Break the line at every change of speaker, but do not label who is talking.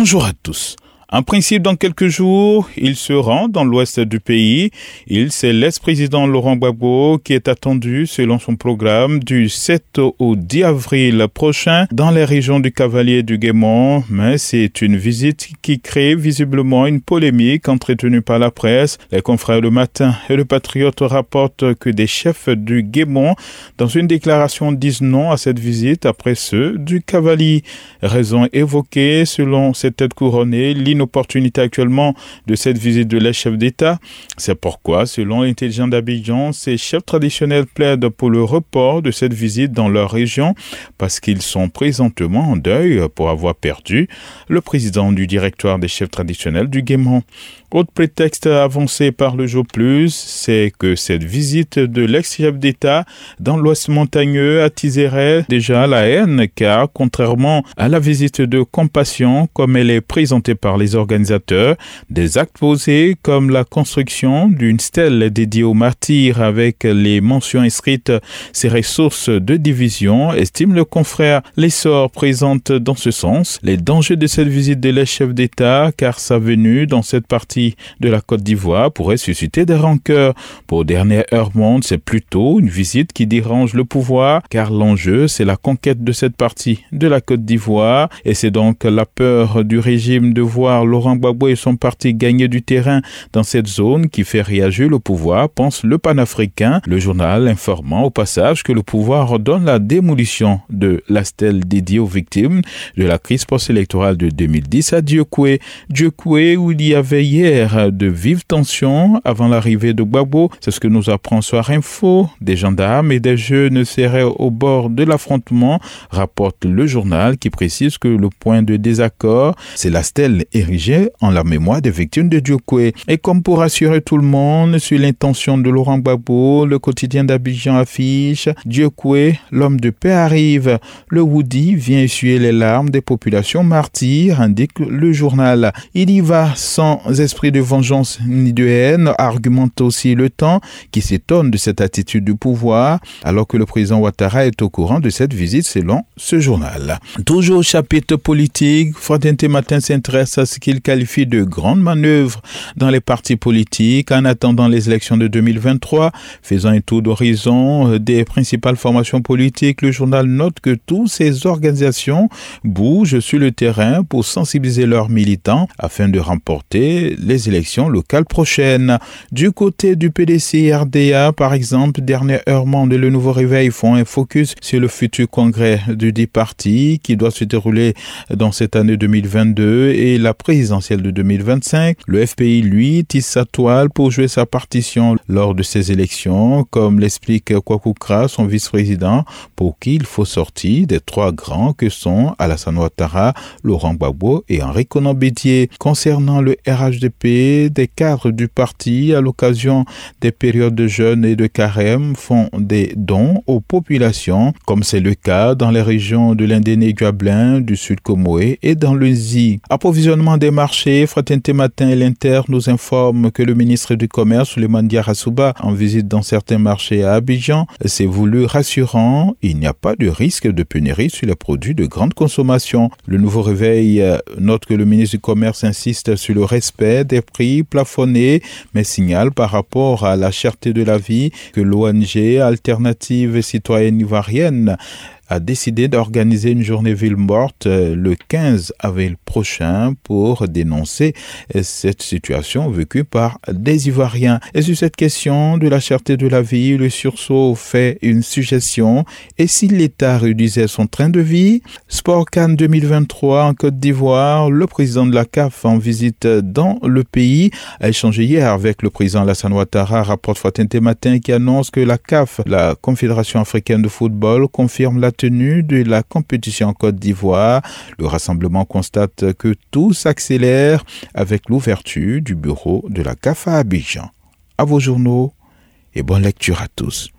Bonjour à tous. En principe, dans quelques jours, il se rend dans l'ouest du pays. C'est l'ex-président Laurent Gbagbo qui est attendu, selon son programme, du 7 au 10 avril prochain dans les régions du Cavalier et du Guémont. Mais c'est une visite qui crée visiblement une polémique entretenue par la presse. Les confrères Le Matin et Le Patriote rapportent que des chefs du Guémont, dans une déclaration, disent non à cette visite après ceux du Cavalier. Raison évoquée, selon cette tête couronnée, l'opportunité actuellement de cette visite de l'ex-chef d'État. C'est pourquoi, selon l'intelligent d'Abidjan, ces chefs traditionnels plaident pour le report de cette visite dans leur région parce qu'ils sont présentement en deuil pour avoir perdu le président du directoire des chefs traditionnels du Guémont. Autre prétexte avancé par le Jour Plus, c'est que cette visite de l'ex-chef d'État dans l'Ouest montagneux attiserait déjà la haine, car contrairement à la visite de compassion comme elle est présentée par les organisateurs, des actes posés comme la construction d'une stèle dédiée aux martyrs avec les mentions inscrites seraient source de division, estime le confrère. L'essor présente dans ce sens les dangers de cette visite de l'ex-chef d'État, car sa venue dans cette partie de la Côte d'Ivoire pourrait susciter des rancœurs. Pour Dernière Heure Monde, c'est plutôt une visite qui dérange le pouvoir, car l'enjeu, c'est la conquête de cette partie de la Côte d'Ivoire, et c'est donc la peur du régime de voir Laurent Gbagbo et son parti gagner du terrain dans cette zone qui fait réagir le pouvoir, pense le Panafricain, le journal informant au passage que le pouvoir ordonne la démolition de la stèle dédiée aux victimes de la crise post-électorale de 2010 à Dieukwé. Dieukwé, où il y avait hier de vives tensions avant l'arrivée de Gbagbo. C'est ce que nous apprend Soir Info. Des gendarmes et des jeunes seraient au bord de l'affrontement, rapporte le journal qui précise que le point de désaccord, c'est la stèle érigée en la mémoire des victimes de Dieukwé. Et comme pour rassurer tout le monde sur l'intention de Laurent Gbagbo, le quotidien d'Abidjan affiche « Dieukwé, l'homme de paix arrive ». Le Woody vient essuyer les larmes des populations martyres, indique le journal. Il y va sans esprit de vengeance ni de haine, argumente aussi Le Temps, qui s'étonne de cette attitude du pouvoir, alors que le président Ouattara est au courant de cette visite, selon ce journal. Toujours au chapitre politique, Fraternité Matin s'intéresse à ce qu'il qualifie de grande manœuvre dans les partis politiques en attendant les élections de 2023. Faisant un tour d'horizon des principales formations politiques, le journal note que toutes ces organisations bougent sur le terrain pour sensibiliser leurs militants afin de remporter les élections locales prochaines. Du côté du PDC RDA, par exemple, Dernière Heure Monde et Le Nouveau Réveil font un focus sur le futur congrès du dit parti qui doit se dérouler dans cette année 2022 et la présidentielle de 2025. Le FPI, lui, tisse sa toile pour jouer sa partition lors de ces élections, comme l'explique Kwaku Kra, son vice-président, pour qui il faut sortir des trois grands que sont Alassane Ouattara, Laurent Gbagbo et Henri Konan Bédié. Concernant le RHDP, des cadres du parti, à l'occasion des périodes de jeûne et de carême, font des dons aux populations, comme c'est le cas dans les régions de l'Indéné-Guablin, du Sud Comoé et dans le Zi. Approvisionnement des marchés, Fraternité Matin et l'Inter nous informent que le ministre du Commerce, Souleymane Diarra-Souba, en visite dans certains marchés à Abidjan, s'est voulu rassurant. Il n'y a pas de risque de pénurie sur les produits de grande consommation. Le Nouveau Réveil note que le ministre du Commerce insiste sur le respect des prix plafonnés, mais signale par rapport à la cherté de la vie que l'ONG Alternative Citoyenne Ivoirienne a décidé d'organiser une journée ville morte le 15 avril prochain pour dénoncer cette situation vécue par des Ivoiriens. Et sur cette question de la cherté de la vie, le sursaut fait une suggestion. Et si l'État réduisait son train de vie? Sport CAN 2023 en Côte d'Ivoire, le président de la CAF en visite dans le pays a échangé hier avec le président Alassane Ouattara, rapporte Fraternité Matin, qui annonce que la CAF, la Confédération africaine de football, confirme la tenue de la compétition en Côte d'Ivoire. Le rassemblement constate que tout s'accélère avec l'ouverture du bureau de la CAF à Abidjan. À vos journaux et bonne lecture à tous.